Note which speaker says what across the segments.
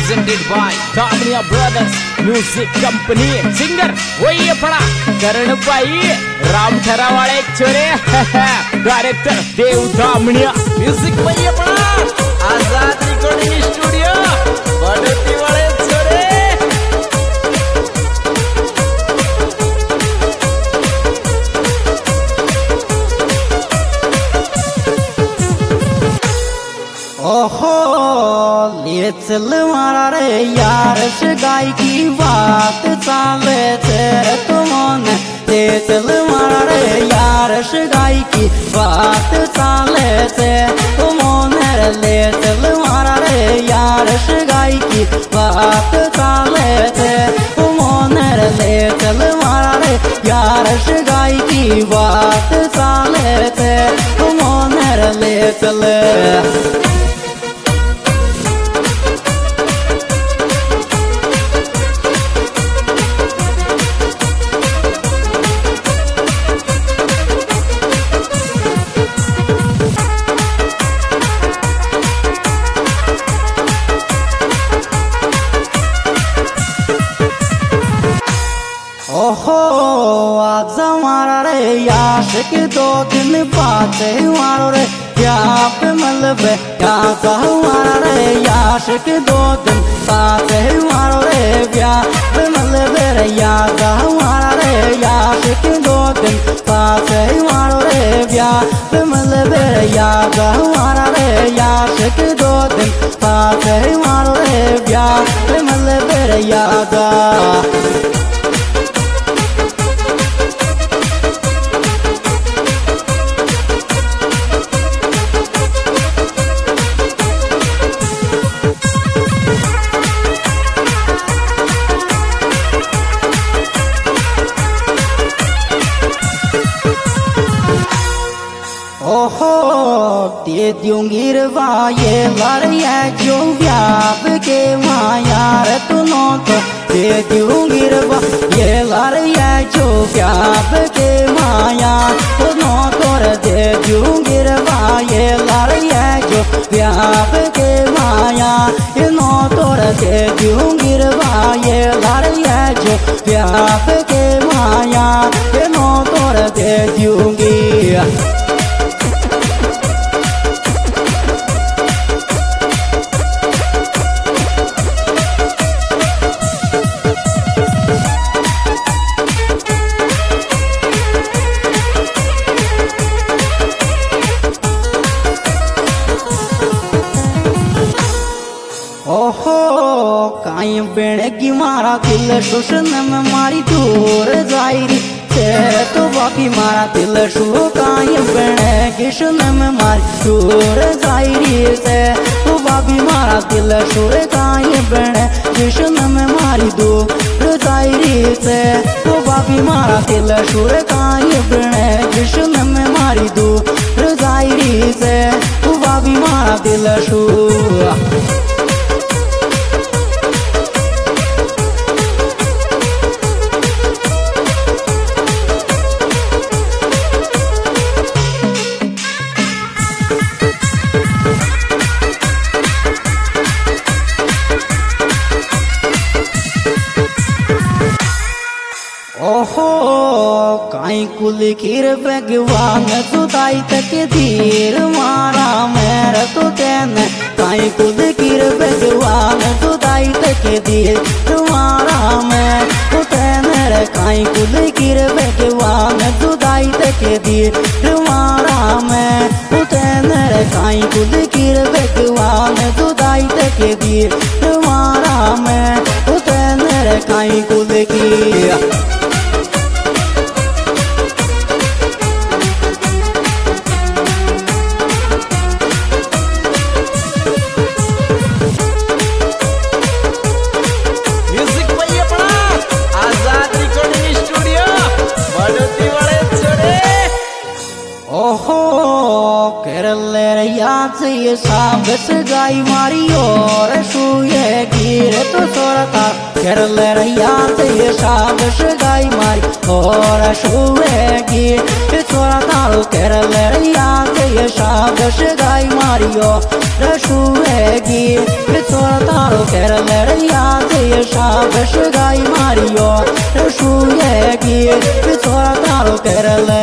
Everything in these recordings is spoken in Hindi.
Speaker 1: presented by Damnia Brothers Music Company. Singer वही पड़ा करण भाई राम ठरावाले छोरे डायरेक्टर देव दामनिया. म्यूजिक वही पड़ा आजाद रिकॉर्डिंग स्टूडियो बड़ती वाले छोरे.
Speaker 2: ओहो ले चल मारा रे यार गाय की बात चाले थे तुमने. ले चल मारा रे यार गाय की बात चाले थे तुमने. ले चल मारा रे यार गाय की बात चाले थे तुमने. ले चल मारा रे यार गाय की बात चाले थे तुमने. ले चले ओहो आज मारा रे याशिक 2 दिन बाद मारो रे यहाँ पे मलबे यहाँ का मारा रे याशिक 2 दिन बाद मारो रे यहाँ पे मलबे रे यहाँ का मारा रे याशिक 2 दिन बाद मारो रे यहाँ पे मलबे रे यहाँ का मारा रे याशिक 2 दिन बाद मारो रे यहाँ पे मलबे रे यहाँ का. ओहो दे दूंगी रवा ये लारिया जो व्याप के मायार तुनो तो. दे दूंगी रवा ये लारिया जो व्याप के माया तुनो तो. दे दूंगी रवा ये लारिया जो व्याप के माया इनो तो. दे दूंगी रवा ये लारिया जो व्याप के माया इनो तो. दे दूंगी ओहो काई बेड़े की मारा दिल शुशन में मारी दूर जायरी से तो बाकी मारा दिल शु काई बेड़े किशन में मारी दूर जायरी से तो बाकी मारा दिल शुर काई बेड़े किशन में मारी दूर जायरी से तो बाकी मारा दिल शुर काई बेड़े किशन में मारी दूर जायरी से तो बाकी मारा दिल शु. ओहो काई कुल किर भगवान सुदाई तक धीर मारा मेरा तो तेन. काई कुल किर भगवान सुदाई तक धीर तुम्हारा मैं तो तेन. काई कुल किर भगवान सुदाई तक धीर तुम्हारा मैं तो तेन. काई कुल किर भगवान सुदाई तक धीर तुम्हारा मैं तो तेन. काई कुल की ओहो केरले याद से ये साबस गाय मारी और शुए गिर तो सोरता. केरले याद से ये साबस गाय मारी और शुए गिर तो सोरता. केरले याद से ये साबस गाय मारी और शुए गिर बिछोड़ा तारो कर लड़िया से शाबश गाई मारियो रशुएगी बिछोड़ा तारो कर ले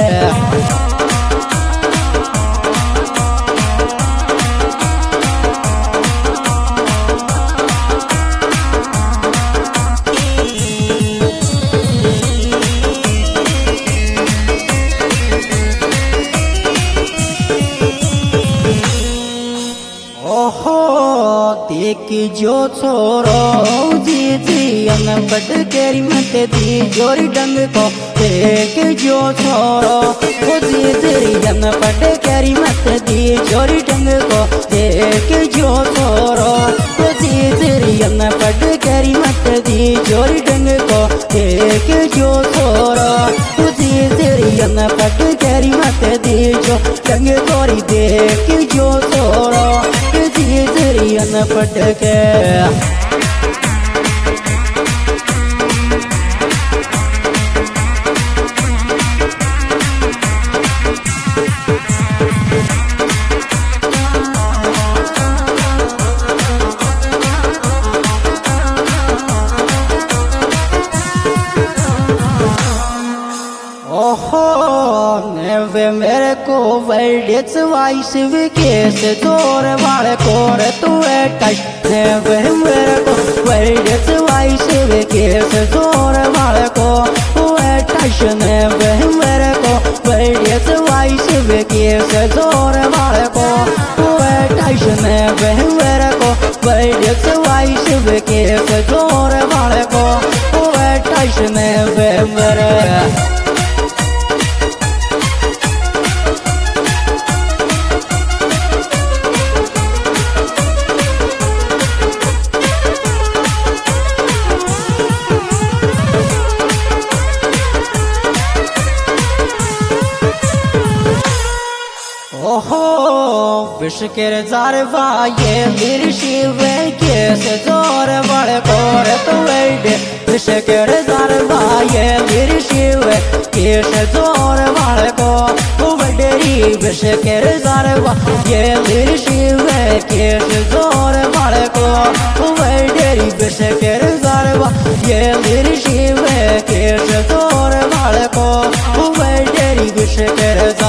Speaker 2: देख जो छोरो जी जी अनपढ़ केरी मत दी जोरी डंग को देख जो छोरो जी तेरी अनपढ़ केरी मत दी जोरी डंग को देख जो छोरो जी तेरी अनपढ़ केरी मत दी जोरी डंग को देख जो छोरो जी तेरी अनपढ़ केरी मत दी जो डंग कोरी देख जो छोरो अनपढ़ के वे मेरे को वर्डिस वाइस विकेस जोर वाले कोर तू टच वे मेरे को वर्डिस वाइस विकेस जोर वाले को टच वे मेरे को वर्डिस वाइस विकेस जोर वाले को टच वे मेरे को वर्डिस वाइस विकेस जोर वाले को टच वे मेरे विश्केर जारवा ये मेरी शिव कैसे जोर बड़े कोर तो वेडे विश्केर जारवा ये मेरी शिव कैसे जोर बड़े को वडेरी विश्केर जारवा ये मेरी शिव कैसे जोर बड़े को वडेरी विश्केर जारवा ये मेरी शिव कैसे जोर बड़े को वडेरी विश्केर जा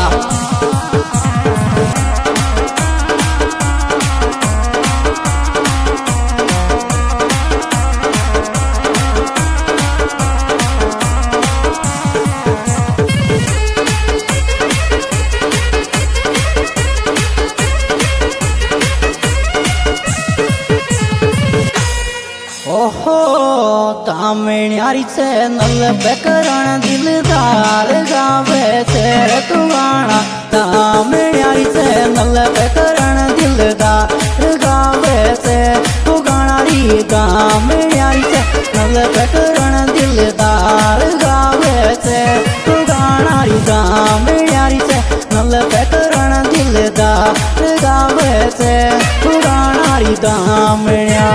Speaker 2: तामियारी से नल बेकरण दिलदार गावे तेर तू गाना तामियारी से नल बेकरण दिलदार गावे से तू गाना री तामियारी से नल बेकरण दिलदार गावे से तू गाना री तामियारी से नल बेकरण दिलदार गावे से तू गाना री तामिया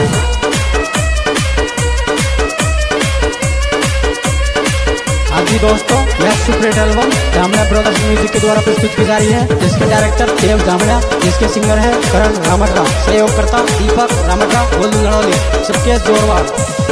Speaker 2: जी दोस्तों यह superhit album Jamna brothers music के द्वारा प्रस्तुत की जा रही है जिसके डायरेक्टर देव जामना जिसके सिंगर है करण रामटका सहयोगकर्ता दीपक रामटका गोलू लड़ौली सबके जोरवार।